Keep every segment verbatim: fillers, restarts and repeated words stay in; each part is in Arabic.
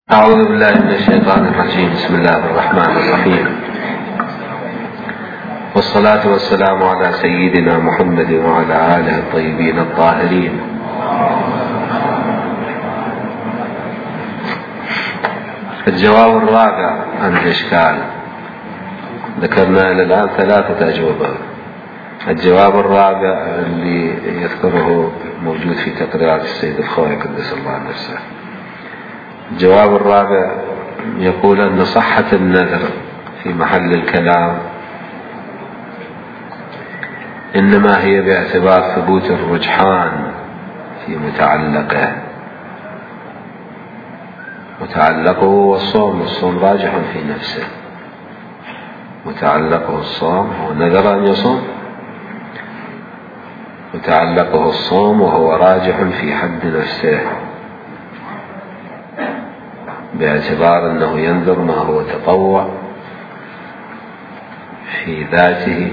أعوذ بالله من الشيطان الرجيم. بسم الله الرحمن الرحيم، والصلاة والسلام على سيدنا محمد وعلى آله الطيبين الطاهرين. الجواب الرابع عن الإشكال، ذكرنا إلى الآن ثلاثة أجوبة. الجواب الرابع اللي يذكره موجود في تقريرات السيد الخوئي قدس الله نفسه. الجواب الرابع يقول أن صحة النذر في محل الكلام إنما هي باعتبار ثبوت الرجحان في متعلقه. متعلقه هو الصوم، والصوم راجح في نفسه. متعلقه الصوم، هو نذر أن يصوم، متعلقه الصوم وهو راجح في حد نفسه، باعتبار أنه ينذر ما هو تطوع في ذاته،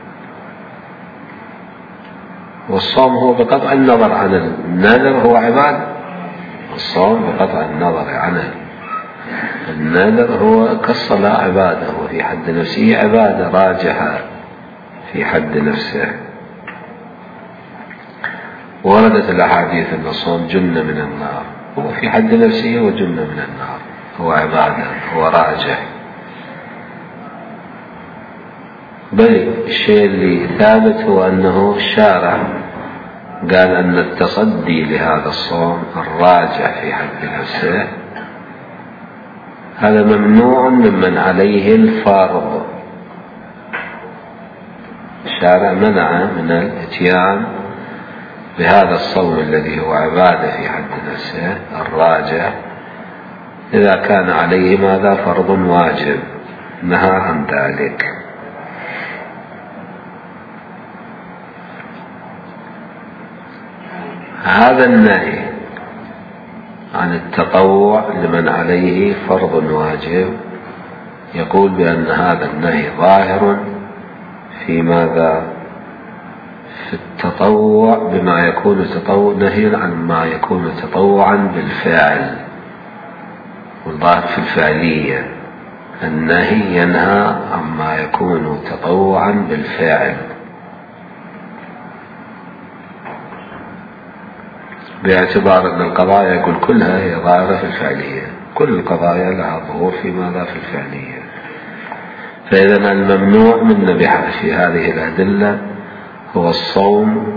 والصوم هو بقطع النظر عن النذر هو عبادة. الصوم بقطع النظر عنه، النذر هو كالصلاة عبادة، وفي حد نفسه عبادة راجحة في حد نفسه. وردت الأحاديث أن الصوم جنة من النار، هو في حد نفسه هو جنة من النار، هو عبادة، هو راجح. بل الشيء اللي ثابت هو أنه الشارع قال أن التصدي لهذا الصوم الراجح في حد نفسه هذا ممنوع ممن عليه الفرض. الشارع منع من الاتيان بهذا الصوم الذي هو عبادة في حد نفسه الراجح إذا كان عليه ماذا فرض واجب، نهى عن ذلك. هذا النهي عن التطوع لمن عليه فرض واجب يقول بأن هذا النهي ظاهر في ماذا؟ في التطوع بما يكون تطوع، نهي عن ما يكون تطوعا بالفعل، والظاهر في الفعلية. النهي ينهى عما يكون تطوعا بالفعل، باعتبار أن القضايا يقول كلها هي ظاهرة في الفعلية، كل القضايا لها ظهور في ماذا؟ في الفعلية. فإذا الممنوع من في هذه الأدلة هو الصوم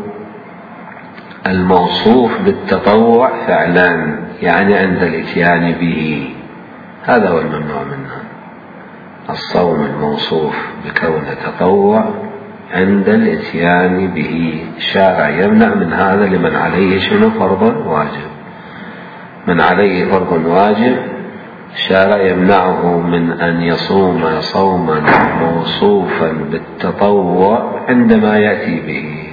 الموصوف بالتطوع فعلا، يعني عند الاتيان به، هذا هو الممنوع منه. الصوم الموصوف بكونه تطوع عند الاتيان به، الشارع يمنع من هذا لمن عليه شنو؟ فرض واجب. من عليه فرض واجب الشارع يمنعه من أن يصوم صوما موصوفا بالتطوع عندما يأتي به.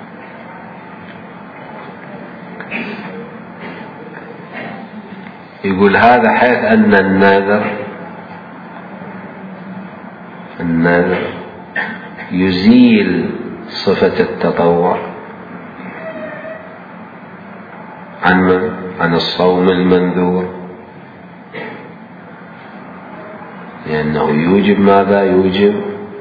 يقول هذا حيث أن النذر النذر يزيل صفة التطوع عن من؟ عن الصوم المنذور، لأنه يوجب ماذا؟ يوجب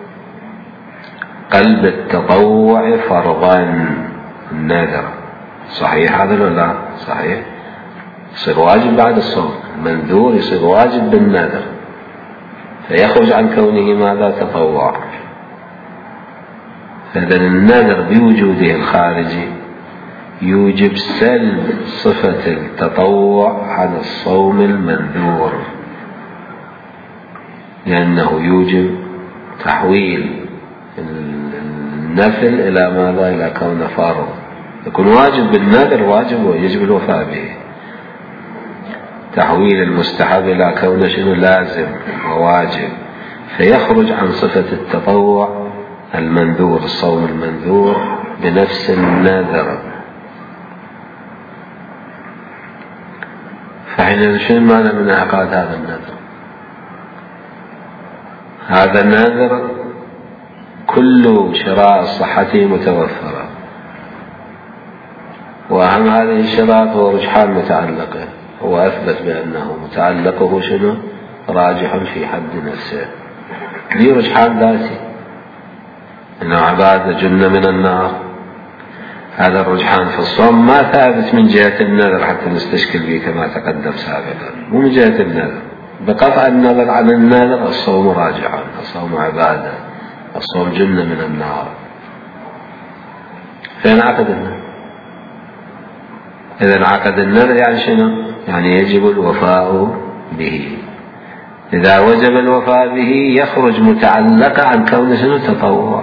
قلب التطوع فرضا. النذر صحيح هذا ولا لا؟ صحيح، يصير واجب بعد الصوم. المنذور يصير واجب بالنذر، فيخرج عن كونه ماذا؟ تطوع. فإذا النذر بوجوده الخارجي يوجب سلب صفة التطوع عن الصوم المنذور، لأنه يوجب تحويل النفل إلى ماذا؟ إلى كون فرض. يكون واجب بالنذر واجب ويجب الوفاء به، تحويل المستحب إلى كون شنو؟ لازم وواجب، فيخرج عن صفة التطوع المنذور، الصوم المنذور بنفس النذر. فحين شنو المعنى من انعقاد هذا النذر؟ هذا النذر كل شرائط صحته متوفرة، وأهم هذه الشرائط هو رجحان متعلقه. هو أثبت بأنه متعلقه شنو راجح في حد نفسه، لي رجحان ذاتي إنه عبادة جنة من النار. هذا الرجحان في الصوم ما ثابت من جهة النذر حتى نستشكل به كما تقدم سابقا، مو من جهة النذر، بقطع النظر عن النذر الصوم راجح، الصوم عبادة، الصوم جنة من النار. فينعقد النذر. إذا انعقد النذر يعني شنو؟ يعني يجب الوفاء به. إذا وجب الوفاء به يخرج متعلقا عن كونه شنو تطوع،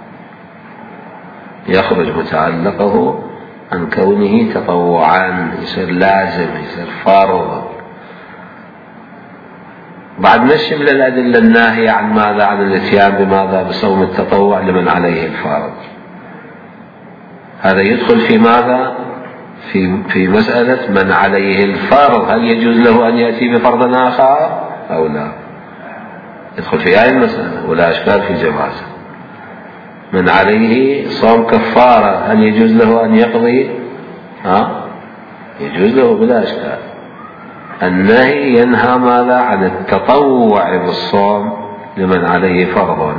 يخرج متعلقه عن كونه تطوعا، يصير لازم، يصير فرض. بعد ما شمل الأدلة الناهية عن ماذا؟ عن الاتيان بماذا؟ بصوم التطوع لمن عليه الفرض. هذا يدخل في ماذا؟ في في مسألة من عليه الفرض، هل يجوز له أن يأتي بفرض آخر أو لا؟ يدخل في هذه المسألة ولا أشكال في جوازه. من عليه صوم كفارة، هل يجوز له أن يقضي؟ ها؟ يجوز له بلا أشكال. النهي ينهى ماذا؟ عن التطوع بالصوم لمن عليه فرض.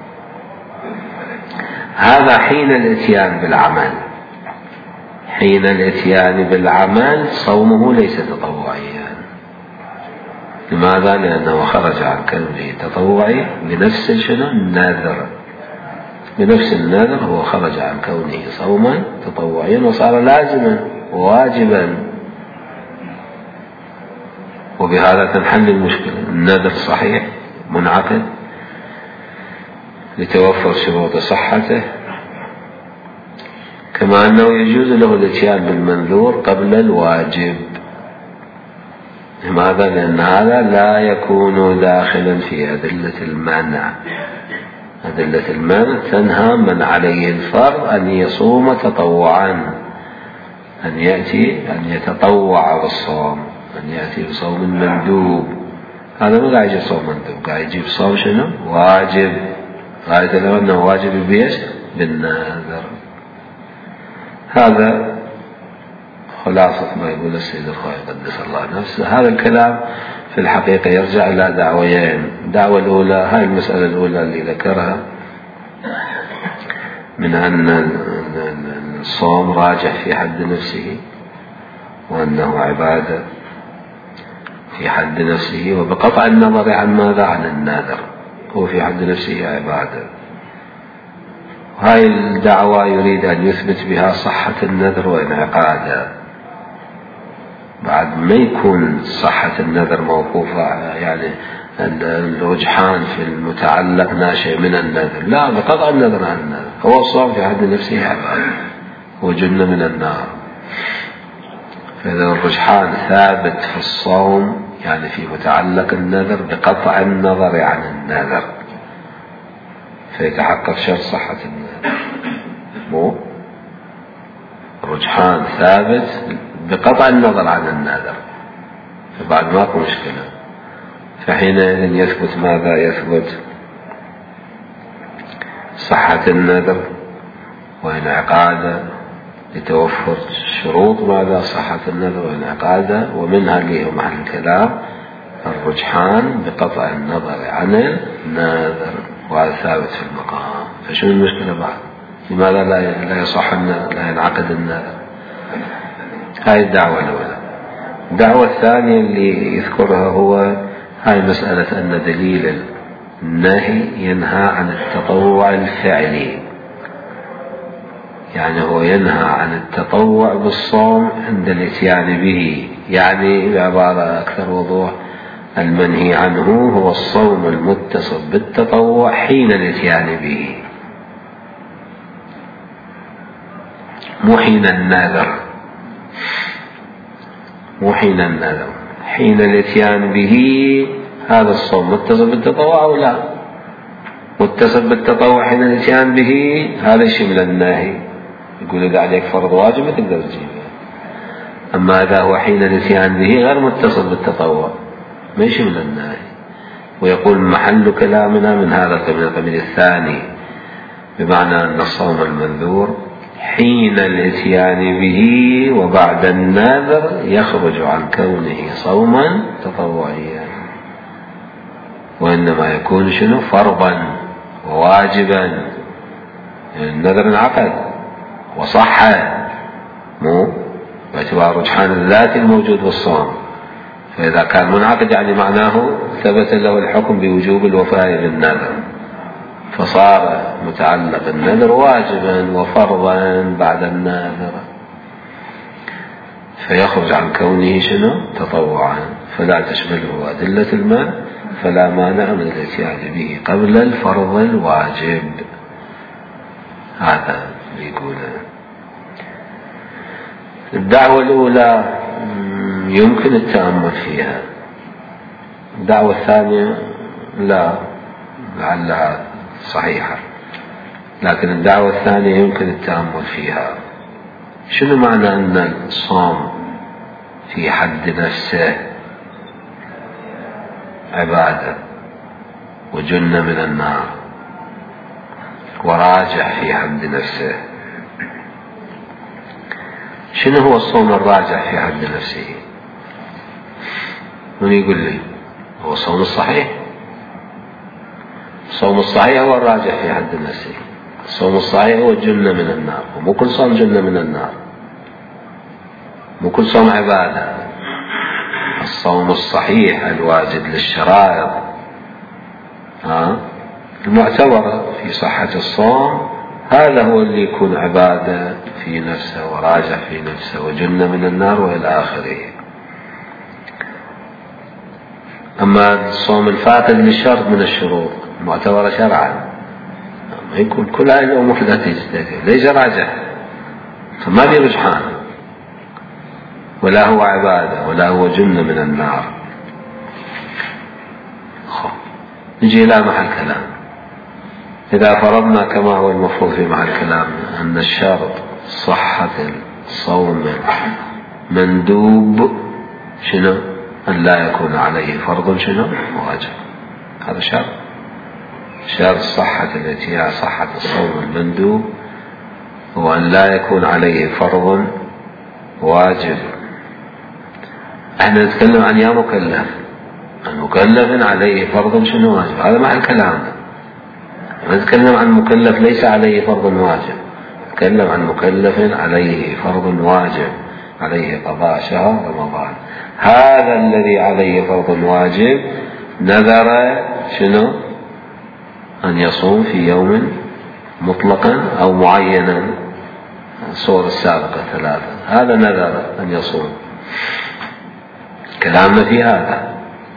هذا حين الاتيان بالعمل، حين الاتيان بالعمل صومه ليس تطوعيا. لماذا؟ لأنه خرج عن كونه تطوعي بنفس شنو؟ النذر، بنفس النذر هو خرج عن كونه صوما تطوعيا وصار لازما وواجبا، وبهذا تنحل المشكلة. النذر صحيح منعقد لتوفر شروط صحته، كما أنه يجوز له الاتيان بالمنذور قبل الواجب. لماذا؟ لأن هذا لا يكون داخلا في أدلة المنع. أدلة المنع تنهى من عليه الفرض أن يصوم تطوعا، أن يأتي أن يتطوع بالصوم، أن يأتي بصوم مندوب. هذا ما قاعد يجيب صوم مندوب، قاعد يجيب صوم شنو؟ واجب. غاية لو أنه واجب بيش؟ بالنذر. هذا خلاصة ما يقول السيد الخوي قدس الله نفسه. هذا الكلام في الحقيقة يرجع إلى دعويين. الدعوة الأولى هاي المسألة الأولى اللي ذكرها من أن الصوم راجح في حد نفسه، وأنه عبادة في حد نفسه، وبقطع النظر عن ماذا؟ عن النذر، هو في حد نفسه عبادة. هاي الدعوة يريد أن يثبت بها صحة النذر وانعقاده، بعد ما يكون صحة النذر موقوفة، يعني الرجحان في المتعلق ناشئ من النذر، لا، بقطع النذر عن النذر. هو الصوم في حد نفسه عبادة وجنة من النار. فإذا الرجحان ثابت في الصوم يعني في متعلق النذر بقطع النظر عن النذر، فيتحقق شرط صحة النذر. مو الرجحان ثابت بقطع النظر عن النذر، فبعد ماكو مشكلة. فحينئذ يثبت ماذا؟ يثبت صحة النذر وانعقاده لتوفر شروط ماذا؟ صحة النذر وانعقاده، ومنها اللي هو محل الكلام الرجحان بقطع النظر عن النذر، وهذا ثابت في المقام. فشو المشكلة بعد؟ لماذا لا يصح لا ينعقد النذر؟ هاي الدعوة الأولى. الدعوة الثانية اللي يذكرها هو هاي مسألة أن دليل النهي ينهى عن التطوع الفعلي، يعني هو ينهى عن التطوع بالصوم عند الاتيان به. يعني بعبارة أكثر وضوح، المنهي عنه هو الصوم المتصل بالتطوع حين الاتيان به، مو حين النذر، مو حين النذر. حين الاتيان به هذا الصوم متصل بالتطوع أو لا؟ متصل بالتطوع حين الاتيان به، هذا يشمل الناهي. يقول إذا عليك فرض واجب ما تقدر تجيبه. أما إذا هو حين الاتيان به غير متصل بالتطوع ما يشمل الناهي. ويقول محل كلامنا من هذا من القبيل الثاني، بمعنى أن الصوم المنذور حين الاتيان به وبعد النذر يخرج عن كونه صوما تطوعيا، وإنما يكون شنو فرضا وواجبا، يعني النذر انعقد وصح مو باعتبار رجحان الذات الموجود بالصوم، فإذا كان منعقد يعني معناه ثبت له الحكم بوجوب الوفاء بالنذر، فصار متعلق النذر واجبا وفرضا بعد النذر، فيخرج عن كونه شنو تطوعا، فلا تشمله أدلة المنع، فلا مانع من الاتيان به قبل الفرض الواجب. هذا يقول. الدعوة الأولى يمكن التأمل فيها، الدعوة الثانية لا لعلها صحيحة، لكن الدعوة الثانية يمكن التأمل فيها. شنو معنى أن الصوم في حد نفسه عبادة وجنة من النار وراجع في حد نفسه؟ شنو هو الصوم الراجع في حد نفسه؟ من يقول لي؟ هو الصوم الصحيح. الصوم الصحيح هو الراجع في حد نفسه، الصوم الصحيح هو الجنة من النار، ومو كل صوم جنة من النار، مو كل صوم عبادة. الصوم الصحيح الواجد للشرائط ها المعتبرة في صحة الصوم، هذا هو اللي يكون عبادة في نفسه وراجع في نفسه وجنة من النار وإلى آخره. أما الصوم الفاقد للشرط من الشروط معتبرة شرعا، ما يكون كل هذه الأمور لا تجتهد، ليس راجع، فما في رجحان، ولا هو عبادة ولا هو جنة من النار. نجي إلى محل كلام. إذا فرضنا كما هو المفروض في محل كلامنا أن الشرط صحة الصوم مندوب شنو؟ أن لا يكون عليه فرض شنو؟ واجب. هذا شرط، شرط صحة الاتيان صحة الصوم المندوب هو أن لا يكون عليه فرض واجب. احنا نتكلم عن يا مكلف، المكلف عليه فرض شنو واجب، هذا محل كلامنا. نتكلم عن مكلف ليس عليه فرض واجب، نتكلم عن مكلف عليه فرض واجب، عليه قضاء شهر رمضان. هذا الذي عليه فرض واجب نذر شنو؟ أن يصوم في يوم مطلقا أو معينا، الصور السابقة ثلاثة، هذا نذر أن يصوم. كلامنا في هذا.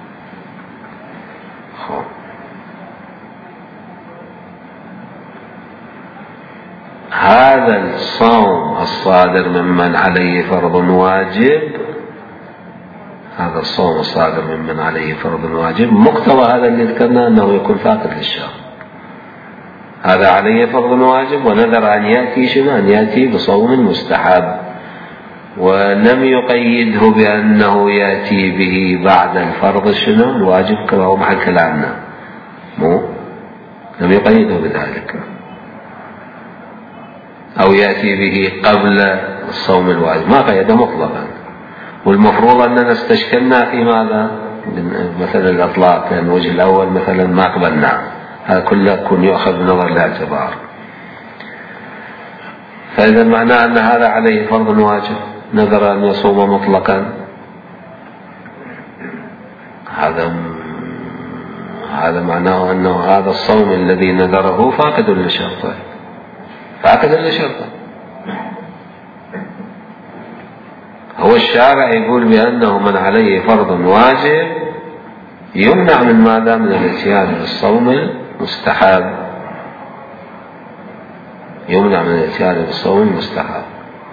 هذا الصوم الصادر ممن عليه فرض واجب، هذا الصوم الصادر ممن عليه فرض واجب مقتضى هذا اللي ذكرنا أنه يكون فاقد للشهر. هذا عليه فرض واجب ونذر أن يأتي شنو؟ أن يأتي بصوم مستحب، ولم يقيده بأنه يأتي به بعد الفرض شنو؟ الواجب كما هو محل كلامنا، مو لم يقيده بذلك، أو يأتي به قبل الصوم الواجب، ما قيده مطلقا. والمفروض أننا استشكلنا في ماذا؟ مثلا الإطلاق، لأن الوجه الأول مثلا ما قبلنا، هذا كله يكون يؤخذ بنظر الاعتبار. فإذا معناه أن هذا عليه فرض واجب، نذر أن يصوم مطلقا، هذا هذا معناه أنه هذا الصوم الذي نذره فاقد لشرطه، فاقد لشرطه. هو الشارع يقول بأنه من عليه فرض واجب يمنع من ماذا؟ من الاتيان بالصوم المستحب، يمنع من الاتيان بالصوم المستحب.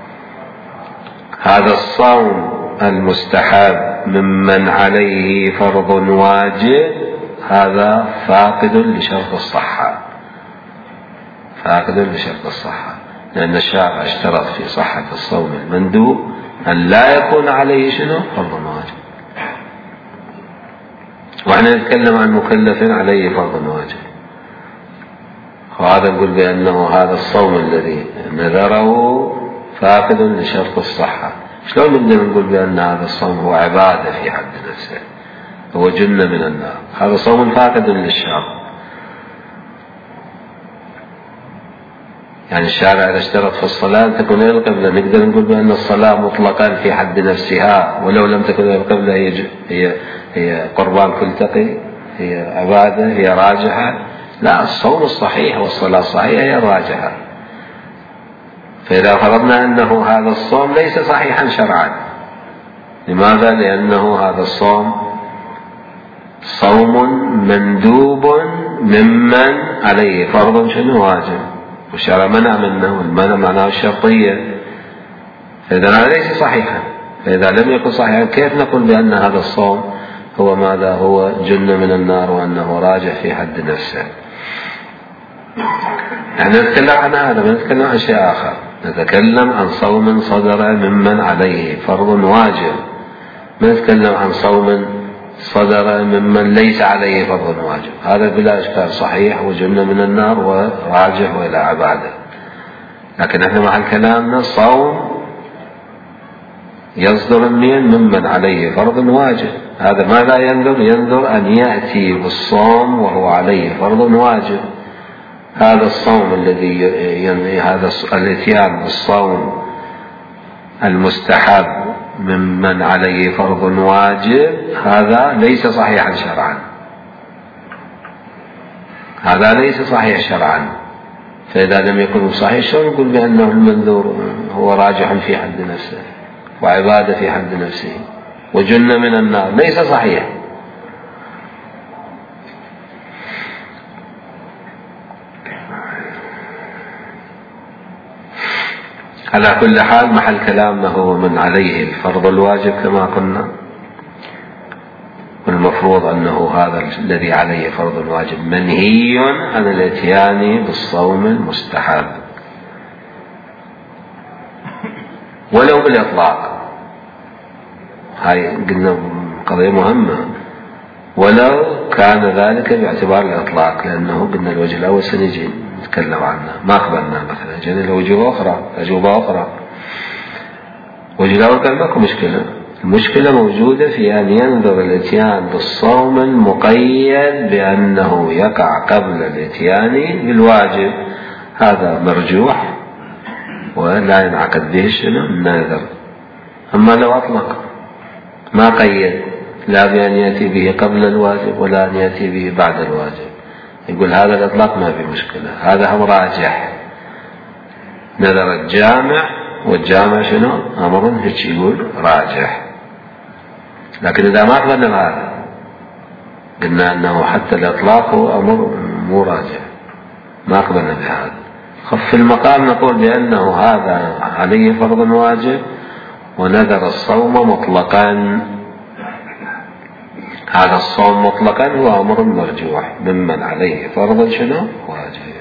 هذا الصوم المستحب ممن عليه فرض واجب هذا فاقد لشرط الصحة، فاقد لشرط الصحة، لأن الشارع اشترط في صحة الصوم المندوب أن لا يكون عليه شنو؟ فرض واجب. وإحنا نتكلم عن مكلف عليه فرض واجب. وهذا نقول بأنه هذا الصوم الذي نذره فاقد لشرط الصحة. شلون نقدر نقول بأن هذا الصوم هو عبادة في حد نفسه، هو جنة من النار؟ هذا صوم فاقد للشرط. يعني الشارع إذا اشترط في الصلاة تكون إلى القبلة، نقدر نقول بأن الصلاة مطلقا في حد نفسها ولو لم تكن إلى القبلة هي هي هي قربان كل تقي، هي عبادة، هي راجحة؟ لا، الصوم الصحيح والصلاة الصحيحة هي الراجحة. فإذا فرضنا أنه هذا الصوم ليس صحيحا شرعا، لماذا؟ لأنه هذا الصوم صوم مندوب ممن عليه فرض شنو واجب، والشرع منع منه، والمنع معناه الشرطية، فإذا هذا ليس صحيحا. فإذا لم يكن صحيحا كيف نقول بأن هذا الصوم هو ماذا؟ هو جنة من النار وأنه راجح في حد نفسه. يعني نتكلم عن هذا، ما نتكلم عن شيء آخر، نتكلم عن صوم صدر ممن عليه فرض واجب، ما نتكلم عن صوم صدر ممن ليس عليه فرض واجب. هذا بلا إشكال صحيح وجنة من النار وراجح وإلى عبادة. لكن احنا مع كلامنا صوم يصدر من ممن عليه فرض واجب، هذا ماذا ينظر؟ ينظر أن يأتي بالصوم وهو عليه فرض واجب. هذا الصوم الذي يعني هذا الاتيان بالصوم المستحب ممن عليه فرض واجب هذا ليس صحيحا شرعا، هذا ليس صحيح شرعا. فإذا لم يكن صحيح شلون نقول بأنه المنذور هو راجح في حد نفسه وعبادة في حد نفسه وجنة من النار؟ ليس صحيح. على كل حال محل كلامنا هو من عليه الفرض الواجب كما قلنا، والمفروض أنه هذا الذي عليه فرض الواجب منهي عن الاتيان بالصوم المستحب ولو بالإطلاق. هاي قلنا قضية مهمة، ولو كان ذلك باعتبار الإطلاق، لأنه قلنا الوجه الأول سنجي نتكلم عنه ما قبلنا مثلا جينا لوجوه أخرى أجوبة أخرى. وجه الأول قال ماكو مشكلة، المشكلة موجودة في أن ينظر الاتيان بالصوم المقيد بأنه يقع قبل الاتيان بالواجب، هذا مرجوح ولا ينعقد به شنو النذر. أما لو أطلق ما قيد لا بأن يأتي به قبل الواجب ولا أن يأتي به بعد الواجب، يقول هذا الإطلاق ما في مشكلة، هذا هو راجح. نذر الجامع والجامع شنو أمر هيك يقول راجح. لكن إذا ما قبلنا بهذا قلنا أنه حتى الإطلاق هو أمر مو راجح، ما قبلنا بهذا. خف المقام نقول بأنه هذا عليه فرض واجب ونذر الصوم مطلقا، هذا الصوم مطلقا هو أمر مرجوح ممن عليه فرض شنو واجب،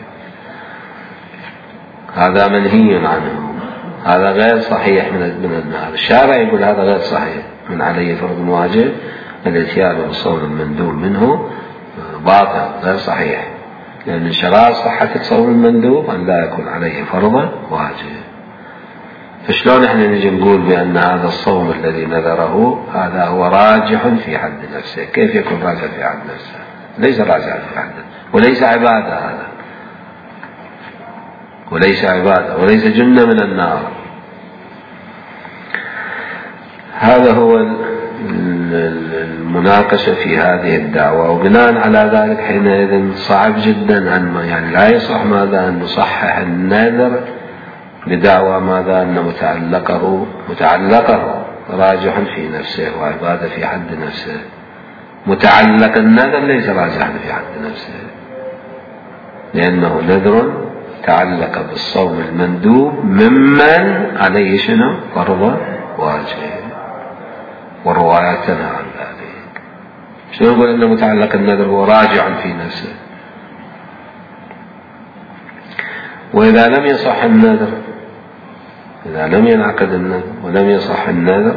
هذا منهي عنه، هذا غير صحيح من النار. الشارع يقول هذا غير صحيح، من عليه فرض واجب الاتيان بالصوم المندوب منه باطل غير صحيح، لأن شرائط صحة الصوم المندوب أن لا يكون عليه فرض واجب. فشلون احنا نجي نقول بأن هذا الصوم الذي نذره هذا هو راجح في حد نفسه؟ كيف يكون راجح في حد نفسه؟ ليس راجح في حد، وليس عبادة هذا، وليس عبادة وليس جنة من النار. هذا هو المناقشة في هذه الدعوة، وبناء على ذلك حينئذ صعب جدا أن يعني لا يصح ماذا أن نصحح النذر بدعوى ماذا أن متعلقه متعلقه راجح في نفسه وعبادة في حد نفسه. متعلق النذر ليس راجحا في حد نفسه، لأنه نذر تعلق بالصوم المندوب ممن عليه شنو فرض واجب، ورواياتنا عن ذلك. شنو نقول أنه متعلق النذر هو راجع في نفسه؟ وإذا لم يصح النذر، إذا لم ينعقد النذر ولم يصح النذر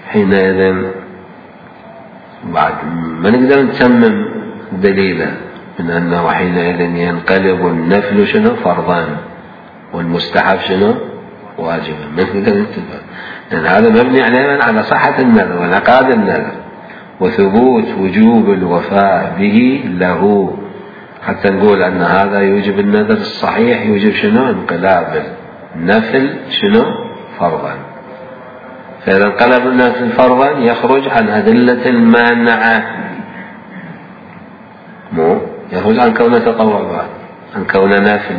حينئذ بعد ما نقدر نتمم دليله من أنه حينئذ ينقلب النفل شنو فرضا والمستحب شنو واجبا، مثل لأن هذا مبني على صحة النذر وانعقاد النذر وثبوت وجوب الوفاء به له، حتى نقول أن هذا يوجب النذر الصحيح يوجب شنو انقلاب النفل شنو فرضا. فإذا انقلب النفل فرضا يخرج عن أدلة المانعة، مو يخرج عن كونه تطوع بعد، عن كونه نافل،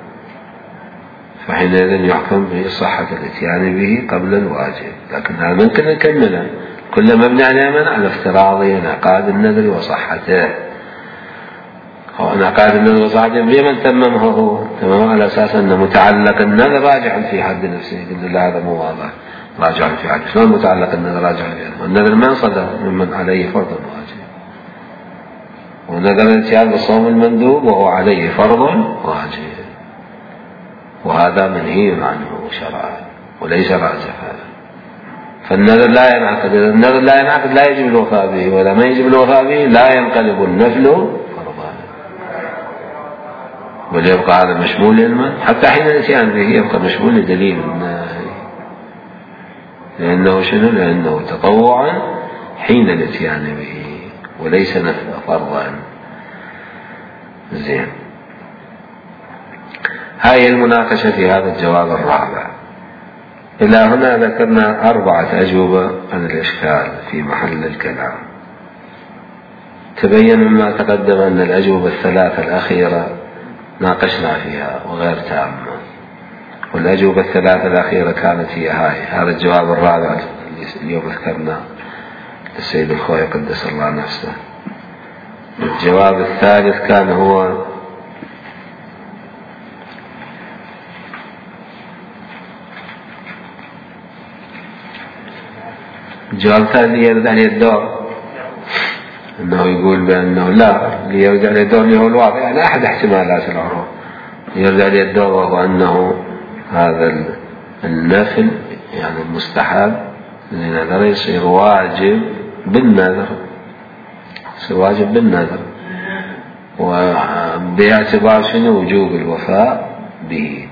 فحينئذ يحكم بصحة الاتيان به قبل الواجب. لكن هذا ممكن نكمله كل مبني على من على افتراض انعقاد النذر وصحته، أو انعقاد النذر وصحته بمن تممه هو تمام على أساس أن متعلق النذر راجع في حد نفسه. قلنا لا هذا مو واضح، راجع في حد شلون متعلق النذر راجع في حد؟ والنذر من صدر ممن عليه فرض واجب، ونذر الاتيان بالصوم المندوب وهو عليه فرض واجب، وهذا منهي عنه شرعا وليس راجحا. فالنذر لا ينعقد، إذا النذر لا ينعقد لا يجب الوفاء به، ولا ما يجب الوفاء به لا ينقلب النفل فرضا، بل يبقى هذا مشمول للمن حتى حين الاتيان به يبقى مشمول لدليل النهي، لأنه شنو؟ لأنه تطوعا حين الاتيان به وليس نفل فرضا. زين، هاي المناقشة في هذا الجواب الرابع. إلى هنا ذكرنا أربعة أجوبة عن الإشكال في محل الكلام. تبين مما تقدم أن الأجوبة الثلاثة الأخيرة ناقشنا فيها وغير تامة، والأجوبة الثلاثة الأخيرة كانت هي هاي هذا الجواب الرابع اليوم ذكرنا للسيد الخوي قدس الله نفسه. الجواب الثالث كان هو الجواب الثاني يرد عليه الدور، انه يقول بانه لا اللي يرد عليه الدور اللي هو الواضح، يعني احد احتمالات العروض يرد عليه الدور، وهو انه هذا النفل يعني المستحب للنذر يصير واجب بالنذر، يصير واجب بالنذر، وباعتبار شنو؟ وجوب الوفاء به.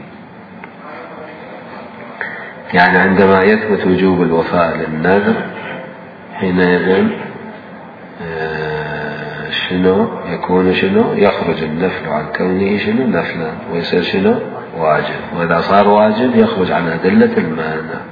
يعني عندما يثبت وجوب الوفاء للنذر حينئذ شنو يكون؟ شنو يخرج النفل عن كونه شنو نفلا ويصير شنو واجب، وإذا صار واجب يخرج عن أدلة المانع.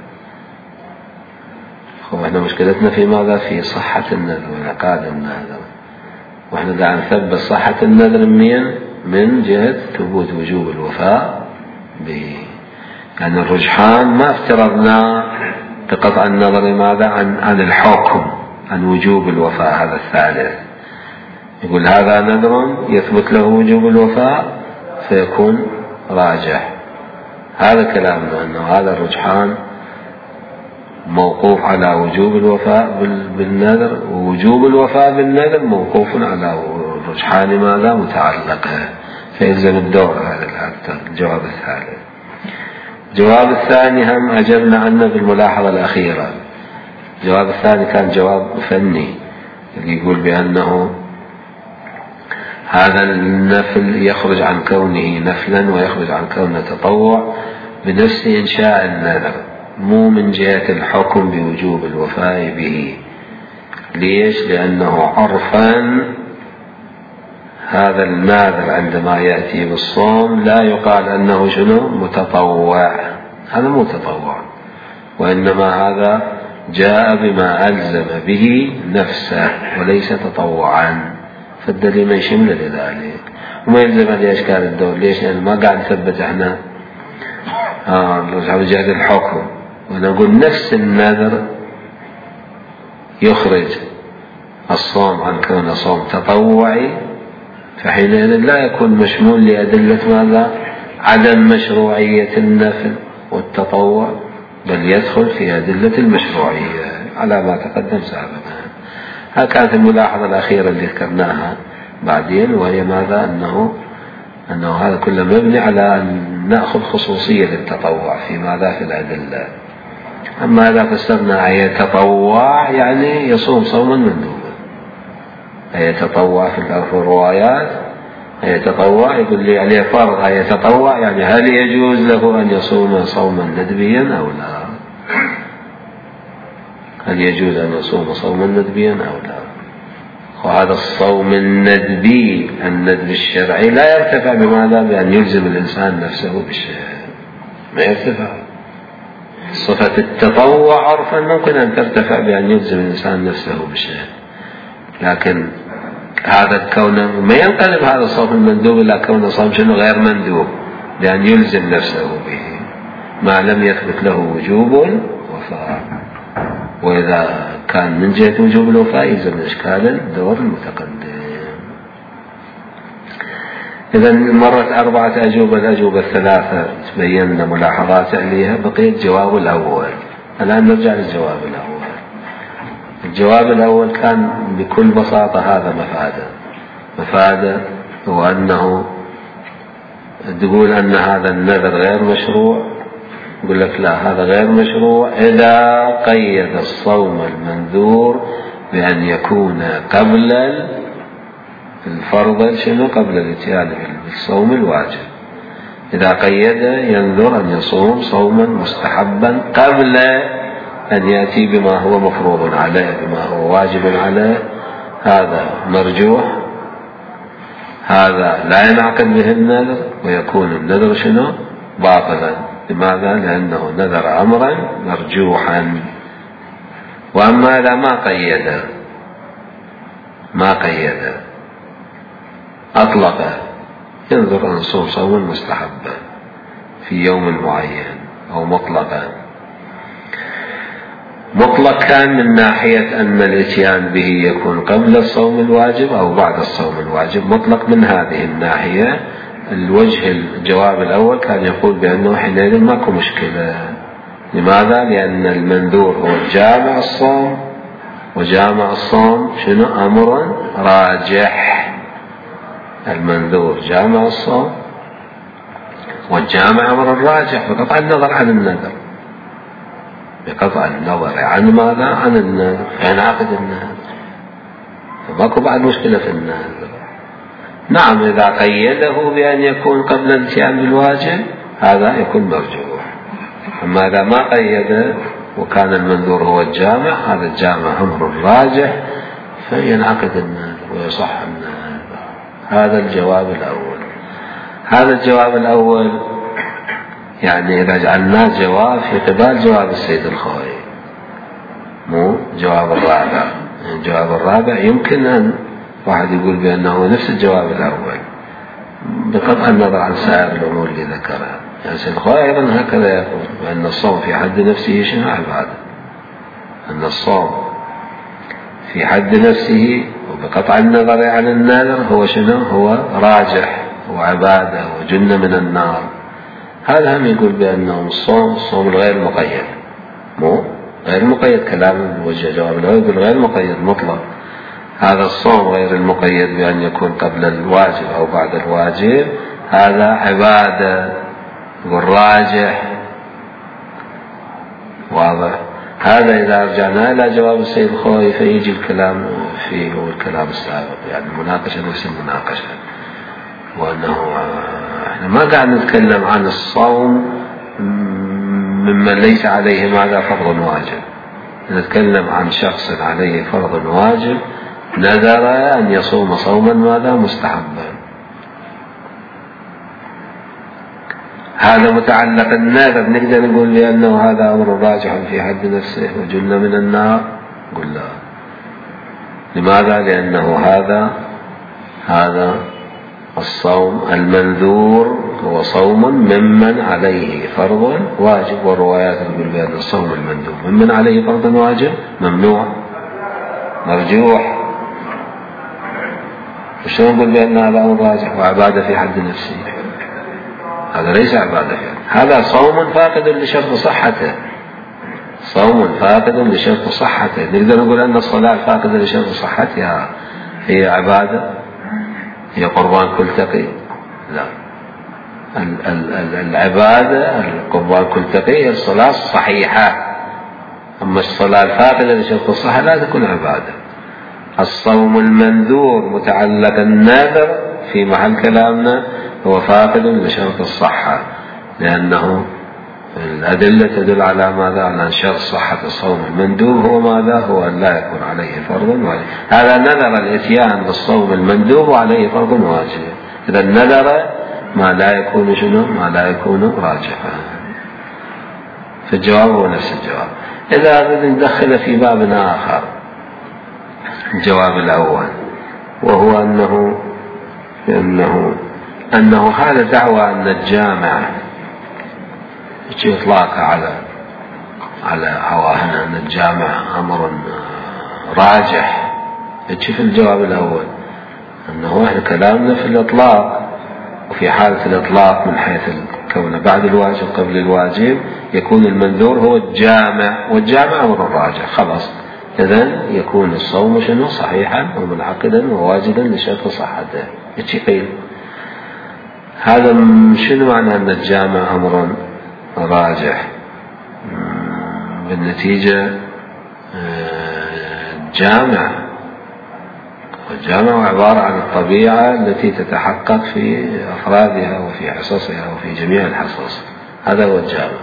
خب احنا مشكلتنا في ماذا؟ في صحة النذر وانعقاد النذر، واحنا دا نثبت صحة النذر منين؟ من جهة ثبوت وجوب الوفاء به. يعني الرجحان ما افترضنا بقطع النظر ماذا عن عن الحكم عن وجوب الوفاء، هذا الثالث يقول هذا نذر يثبت له وجوب الوفاء فيكون راجح. هذا كلامنا أنه هذا الرجحان موقوف على وجوب الوفاء بالنذر، ووجوب الوفاء بالنذر موقوف على الرجحان ماذا متعلقه، فيلزم الدور هذا الجواب الثالث. الجواب الثاني هم أجبنا عنه بالملاحظة الأخيرة. الجواب الثاني كان جواب فني اللي يقول بأنه هذا النفل يخرج عن كونه نفلا ويخرج عن كونه تطوع بنفس إنشاء النذر، مو من جهة الحكم بوجوب الوفاء به. ليش؟ لأنه عرفا هذا الناذر عندما يأتي بالصوم لا يقال أنه شنو متطوع، هذا مو تطوع، وإنما هذا جاء بما ألزم به نفسه وليس تطوعا، فالدليل ما يشمل لذلك وما يلزم عليه إشكال الدور. ليش؟ لأنه ما قاعد نثبت احنا آه بجهة الحكم، ونقول نفس النذر يخرج الصوم عن كونه صوم تطوعي، فحينئذ لا يكون مشمول لأدلة ماذا؟ عدم مشروعية النفل والتطوع، بل يدخل في أدلة المشروعية على ما تقدم سابقا. هذه كانت الملاحظة الأخيرة اللي ذكرناها بعدين، وهي ماذا؟ أنه أنه هذا كله مبني على أن نأخذ خصوصية للتطوع في ماذا؟ في الأدلة. أما إذا فسرنا أي تطوع يعني يصوم صوما مندوبا، أي تطوع في الروايات يتطوع، يقول لي عليه فرض يتطوع، يعني هل يجوز له أن يصوم صوما ندبيا أو لا؟ هل يجوز أن يصوم صوما ندبيا أو لا؟ وهذا الصوم الندبي الندب الشرعي لا يرتفع بماذا؟ بأن يلزم الإنسان نفسه بالشيء، ما يرتفع. صفة التطوع عرفا ممكن أن ترتفع بأن يلزم الإنسان نفسه بالشيء، لكن هذا الكون ما ينقلب هذا الصوم المندوب إلى كون صوم شنو غير مندوب بأن يلزم نفسه به ما لم يثبت له وجوب وفاء. وإذا كان من جهة وجوب الوفاء يلزم إشكال الدور المتقدم. إذا مرت أربعة أجوبة، الأجوبة الثلاثة تبين ملاحظات عليها، بقيت جواب الأول. الآن نرجع للجواب الأول. الجواب الأول كان بكل بساطة هذا مفادة مفادة هو أنه تقول أن هذا النذر غير مشروع، يقول لك لا، هذا غير مشروع إذا قيد الصوم المنذور بأن يكون قبل الفرض شنو قبل الاتيان بالصوم الواجب. إذا قيد ينذر أن يصوم صوما مستحبا قبل أن يأتي بما هو مفروض عليه، بما هو واجب عليه، هذا مرجوح، هذا لا ينعقد به النذر ويكون النذر شنو باطلا. لماذا؟ لأنه نذر أمرا مرجوحا. وأما إذا ما قيد ما قيد أطلق ينذر أن يصوم صوما مستحبا في يوم معين أو مطلقا، مطلق كان من ناحية أن الاتيان به يكون قبل الصوم الواجب أو بعد الصوم الواجب، مطلق من هذه الناحية. الوجه الجواب الأول كان يقول بأنه حينئذ ماكو مشكلة. لماذا؟ لأن المنذور هو جامع الصوم، وجامع الصوم شنو أمر راجح. المنذور جامع الصوم والجامع أمر راجح بقطع النظر عن النذر، بقطع النظر عن ماذا؟ عن النذر، ينعقد النذر، فماكو بعد مشكلة في النذر. نعم إذا قيده بأن يكون قبل الاتيان بالواجب هذا يكون مرجوح. أما إذا ما قيده وكان المنذور هو الجامع، هذا الجامع أمر راجح فينعقد النذر ويصح النذر. هذا الجواب الأول. هذا الجواب الأول يعني إذا جعلناه جواب في قبال جواب السيد الخوئي، مو جواب الرابع. الجواب الرابع يمكن أن واحد يقول بأنه نفس الجواب الأول بقطع النظر عن سائر الأمور اللي ذكرها. يعني السيد الخوئي أيضا هكذا يقول بأن الصوم في حد نفسه شنو عبادة، أن الصوم في حد نفسه وبقطع النظر عن النذر هو شنو؟ هو راجح وعبادة وجنة من النار. هذا هم يقول بأنه الصوم الصوم الغير مقيد، مو غير مقيد، كلام الوجه جواب له يقول غير مقيد مطلق. هذا الصوم غير المقيد بأن يكون قبل الواجب أو بعد الواجب، هذا عبادة والراجح واضح. هذا إذا رجعنا إلى جواب السيد الخوئي فيجي الكلام فيه هو الكلام السابق، يعني المناقشة نفس المناقشة، وأنه احنا ما قاعد نتكلم عن الصوم ممن ليس عليه ماذا فرض واجب، نتكلم عن شخص عليه فرض واجب نذر أن يصوم صوما ماذا مستحبا. هذا متعلق النذر، نقدر نقول بأنه هذا أمر راجح في حد نفسه وجنة من النار؟ قل لا. لماذا؟ لأنه هذا هذا الصوم المنذور هو صوم ممن عليه فرض واجب، والروايات تقول بأن الصوم المنذور ممن عليه فرض واجب ممنوع مرجوح. وشو نقول بأن هذا أمر راجح وعبادة في حد نفسه؟ هذا ليس عبادة، هذا صوم فاقد لشرط صحته، صوم فاقد لشرط صحته. نقدر نقول أن الصلاة فاقدة لشرط صحتها هي عبادة، هي قربان كل تقي؟ لا، العبادة القربان كل تقي هي الصلاة الصحيحة، أما الصلاة الفاقدة لشرط الصحة لا تكون عبادة. الصوم المنذور متعلق النذر في محل كلامنا هو فاقد لشرط الصحة، لأنه الأدلة تدل على ماذا؟ على شرط صحة الصوم المندوب هو ماذا؟ هو أن لا يكون عليه فرض واجب. هذا نذر الإتيان بالصوم المندوب وعليه فرض واجب، إذا نذر ما لا يكون شنو؟ ما لا يكون راجحا. فالجواب هو نفس الجواب. إذا أردنا ندخل في باب آخر الجواب الأول، وهو أنه أنه أنه هذا دعوى أن الجامع يجي إطلاق على على هواهنا أن الجامع أمر راجح. يجي في الجواب الأول أنه إحنا كلامنا في الإطلاق، وفي حالة الإطلاق من حيث الكون بعد الواجب قبل الواجب يكون المنذور هو الجامع، والجامع أمر راجح خلاص. إذن يكون الصوم شنو؟ صحيحا ومنعقدا وواجدا لشرط صحته. يجي قيل هذا شنو معنى أن الجامع أمر راجح؟ بالنتيجة الجامع والجامع عبارة عن الطبيعة التي تتحقق في أفرادها وفي حصصها وفي جميع الحصص، هذا هو الجامع.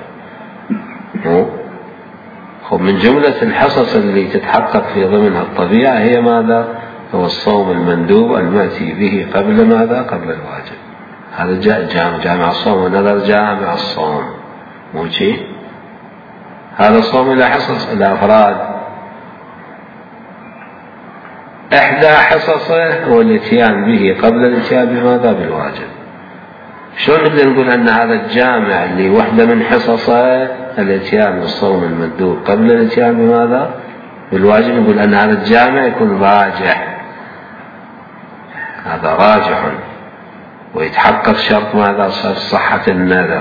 من جملة الحصص اللي تتحقق في ضمنها الطبيعة هي ماذا؟ هو الصوم المندوب المأتي به قبل ماذا؟ قبل الواجب. هذا جاء جامع جامع الصوم، ونذر جامع الصوم مو شيء. هذا الصوم إلى حصص إلى أفراد، إحدى حصصه هو الاتيان به قبل الاتيان بماذا؟ بالواجب. شلون نقدر نقول أن هذا الجامع اللي وحدة من حصصه الاتيان بالصوم المندوب قبل الاتيان بماذا؟ بالواجب، نقول أن هذا الجامع يكون راجح، هذا راجح ويتحقق شرط ماذا؟ صحة النذر.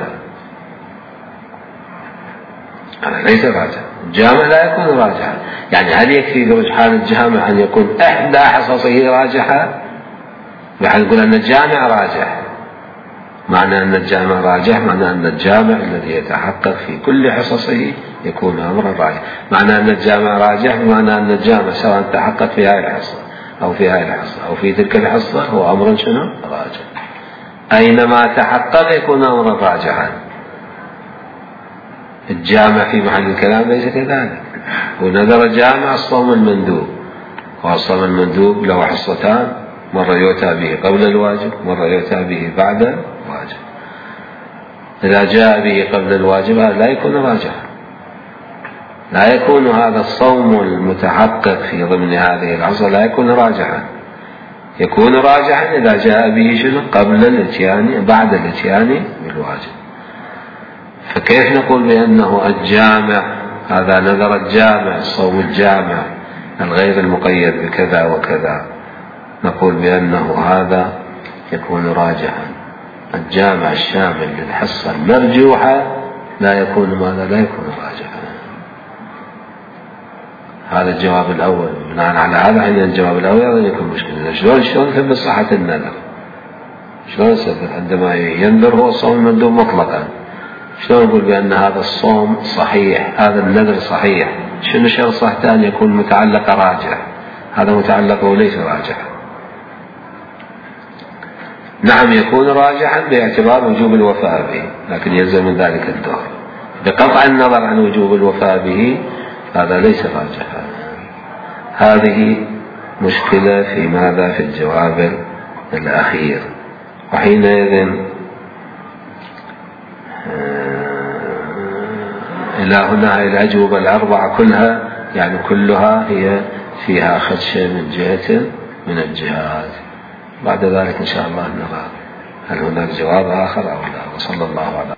هذا ليس راجح. الجامع لا يكون راجحا. يعني هل يكفي في رجحان الجامع أن يكون إحدى حصصه راجحة؟ بحيث نقول أن الجامع راجح. معنى أن الجامع راجح معنى أن الجامع الذي يتحقق في كل حصصه يكون أمرا راجح. معنى أن الجامع راجح معنى أن الجامع سواء تحقق في هذه الحصة أو في هذه الحصة أو في تلك الحصة هو أمر شنو؟ راجح. أينما تحقق يكون أمرا راجحا. الجامع في محل الكلام ليس كذلك. ونذر جامع الصوم المندوب، والصوم المندوب له حصتان، مرة يؤتى به قبل الواجب، مرة يؤتى به بعد الواجب. إذا جاء به قبل الواجب هذا لا يكون راجحا، لا يكون هذا الصوم المتحقق في ضمن هذه الحصة لا يكون راجحا. يكون راجحا إذا جاء به شنو؟ قبل الاتيان بعد الاتيان بالواجب. فكيف نقول بأنه الجامع هذا نذر الجامع الصوم الجامع الغير المقيد بكذا وكذا، نقول بأنه هذا يكون راجحا. الجامع الشامل للحصة المرجوحة لا يكون ماذا؟ لا يكون راجحا. هذا الجواب الأول. بناء على هذا عندنا الجواب الأول يكون مشكلة. شلون شلون ثبت صحة النذر؟ شلون ثبت عندما ينذر هو الصوم المندوب مطلقا؟ شلون نقول بأن هذا الصوم صحيح، هذا النذر صحيح؟ شنو شرط صحته؟ أن يكون متعلق راجح. هذا متعلق وليس راجحا. نعم يكون راجحا باعتبار وجوب الوفاء به، لكن يلزم من ذلك الدور. بقطع النظر عن وجوب الوفاء به هذا ليس راجحا. هذه مشكلة في ماذا؟ في الجواب الأخير. وحينئذ إلى هنا الأجوبة الأربعة كلها يعني كلها هي فيها خدشة من جهة من الجهات. بعد ذلك إن شاء الله نرى هل هناك جواب آخر أو لا. وصلى الله على